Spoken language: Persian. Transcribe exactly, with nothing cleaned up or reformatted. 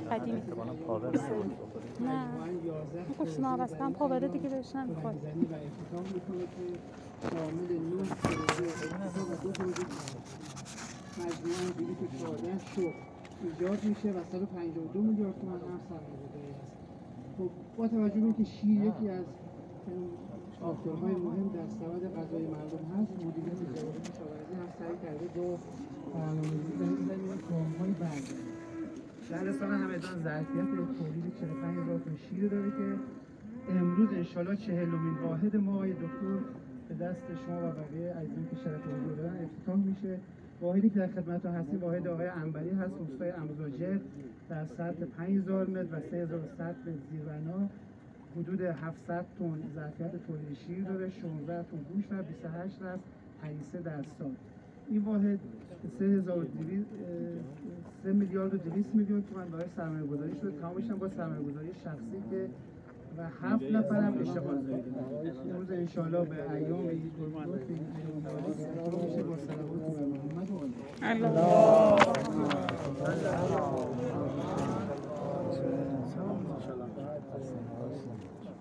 قدیمی. نه گوشت ما بستم پاوره دیگه بهش نمیخواد. و افتتاح میکنه که شامل نه پروژه و دو پروژه مجموعاً دویست و چهارده شغل ایجاد میشه و صد و پنجاه و دو میلیارد تومان هم سرمایه‌گذاری هست. خب با توجه به اینکه شیر یکی از فاکتورهای مهم در سبد غذای مردم هست، مدیریت جوامع کشاورزی هم سعی کرده با برنامه‌ریزی در این زمینه گام‌هایی برداره. شهرستان همدان ظرفیت تولید چهل و پنج هزار تن شیر داره که امروز انشالله چهلمین واحد ما آقای دکتر به دست شما و بقیه عزیزان که شرف حضور دارن افتتاح میشه. واحدی که در خدمتتون هستیم واحد آقای عنبری هست، روستای امزاجر در سطح پنج هزار متر و سه هزار و صد متر زیربنا، حدود هفتصد تن ظرفیت تولید شیر داره، شانزده تن گوشت و بیست و هشت رس هریسه در سال. این واحد سه هزار و دویست سه میلیارد و دویست میلیون تومان برای سرمایه گذاری شده، تمامش هم با سرمایه گذاری شخصی که و هفت نفر هم اشتغال دارید. امروز انشاءالله به ایام میشه با صلوات بر محمد و آل.